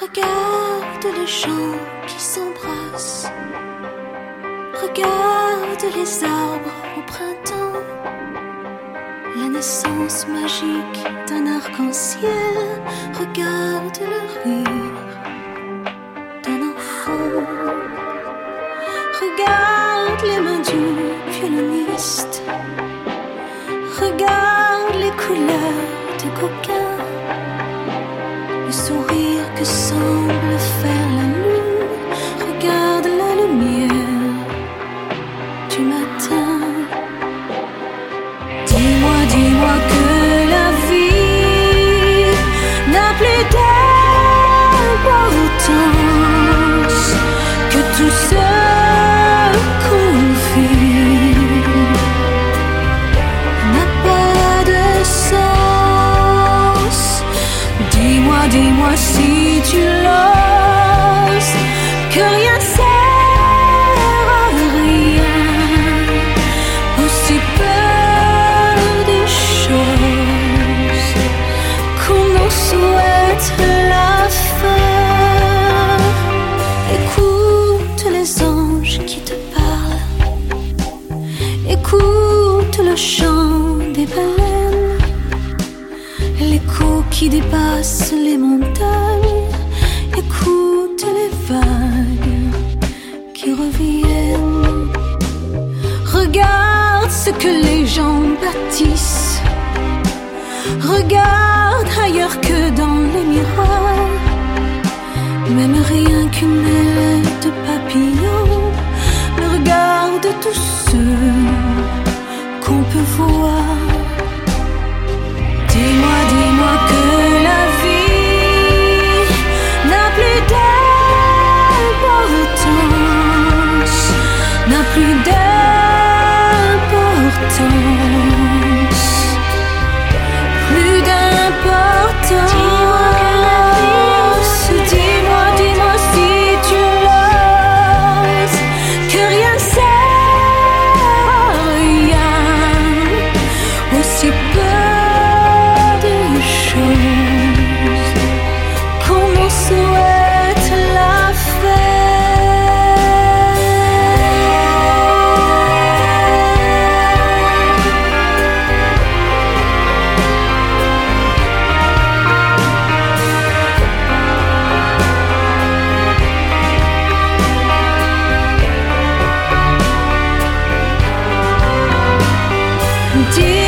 Regarde les gens qui s'embrassent. Regarde les arbres au printemps. La naissance magique d'un arc-en-ciel. Regarde le rire d'un enfant. Regarde les mains du violoniste. Regarde les couleurs de coquin. Le sourire que semble faire la lune. Regarde la lumière du matin. Dis-moi que la vie n'a plus d'importance, que tout ce qu'on vit n'a pas de sens. Dis-moi si tu l'oses, que rien sert à rien, aussi peu de choses qu'on en souhaite la fin. Écoute les anges qui te parlent, écoute le chant des baleines, l'écho qui dépasse les montagnes. Écoute les vagues qui reviennent. Regarde ce que les gens bâtissent. Regarde ailleurs que dans les miroirs. Même rien qu'une aile de papillon. Mais regarde tous ceux qu'on peut voir. Dis-moi que la vie n'a plus d'importance, n'a plus d'importance, plus d'importance. Dis-moi si tu l'oses, que rien sert à rien, aussi peu de choses qu'on en souhaite la fin. Dis